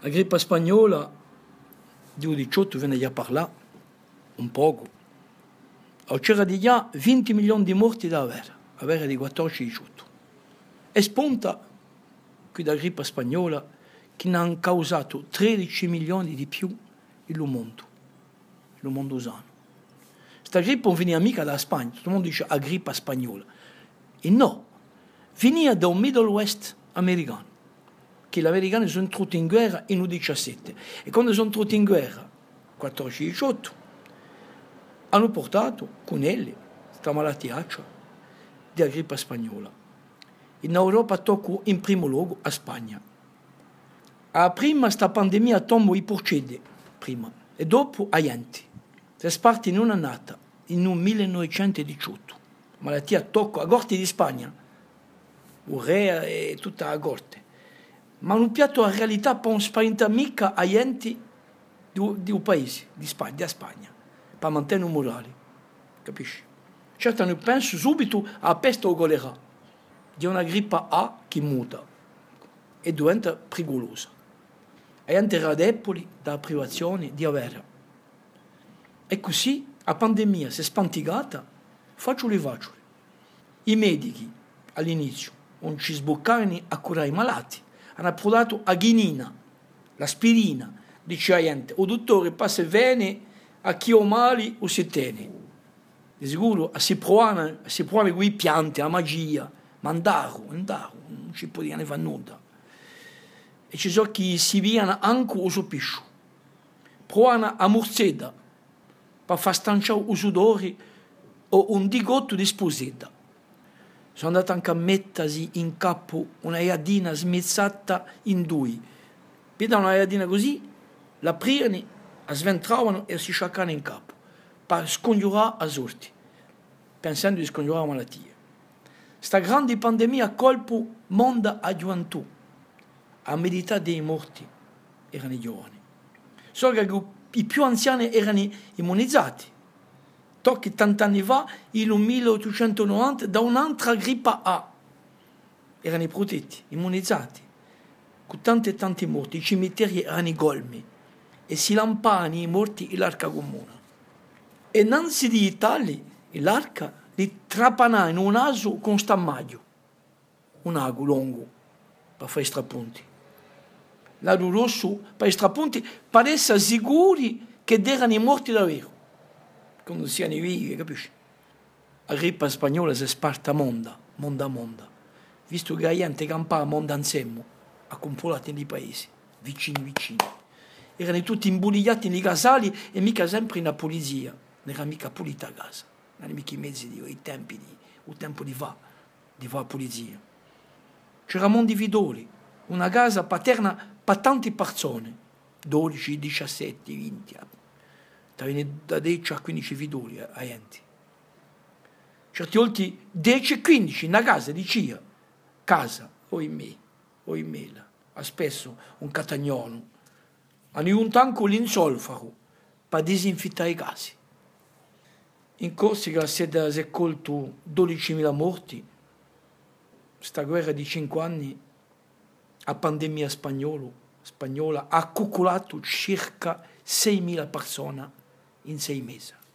La gripe spagnola di 18 viene già parlato un poco. C'era di già 20 milioni di morti da avere di 14-18. E spunta qui da gripe spagnola che ne hanno causato 13 milioni di più il mondo usano. Questa gripe non veniva mica da Spagna, tutto il mondo dice la gripe spagnola. E no, veniva da un Middle West americano, che gli americani sono entrati in guerra in 17. E quando sono entrati in guerra, 14-18, hanno portato con elli questa malattiaccia della gripe spagnola. In Europa tocca in primo luogo a Spagna. A prima questa pandemia tomba i porcedi, prima, e dopo a Ienti. Si sparte in un'annata, in un 1918. Malattia tocca a Gorte di Spagna, urea e tutta a Gorte. Ma un piatto a realtà per non spaventare mica a Ienti di un paese, di Spagna, per mantenere un morale, capisci? Certo, non penso subito a peste o colera, di una grippe A che muta e diventa pericolosa. E Ienti era debole da privazione di avere. E così la pandemia si è spantigata, faccioli. I medici all'inizio non ci sboccavano a curare i malati, hanno provato a chinina, l'aspirina, dice a gente, o dottore passa bene a chi ha male o si tiene. Di sicuro si provano con i pianti, la magia, ma non ci potevano fare nulla. E ci sono chi si viano anche uso piscio. Provano a morzeda per far stanciare il sudore o un digotto di sposetta. Sono andato anche a mettersi in capo una iadina smezzata in due. Vedono una iadina così, la privano, la sventravano e si sciacquavano in capo per scongiurare a sorti, pensando di scongiurare la malattia. Sta grande pandemia colpo monda a gioventù. A metà dei morti erano i giovani. Solo che i più anziani erano immunizzati. Tocchi tant'anni fa, nel 1890, da un'altra grippe A. Erano protetti, immunizzati. Con tanti morti, i cimiteri erano golmi e si lampavano i morti nell'arca comune. E innanzi di Italia, l'arca li trapanava in un naso con stammaggio, un ago lungo per fare i strapunti. L'ago rosso per i strapunti per essere sicuri che erano i morti davvero. Quando siano vivi, capisci? La gripe spagnola si è sparta monda. Visto che la gente campava monda insieme, accumulati nei paesi, vicini. Erano tutti imbuligliati nei casali e mica sempre in polizia. Non era mica pulita a casa. Non erano mica i mezzi il tempo di fare polizia. C'era mondi vidoli, una casa paterna per tante persone, 12, 17, 20 anni. Stavano da 10 a 15 vidoli a gente. Certi volte 10 e 15 una casa di cia. Casa, o in mela, a spesso un catagnolo. Hanno un tanco l'insolfaro per disinfettare i casi. In Corsica si è colto 12.000 morti. Questa guerra di 5 anni, la pandemia spagnola ha accumulato circa 6.000 persone in 6 mesi.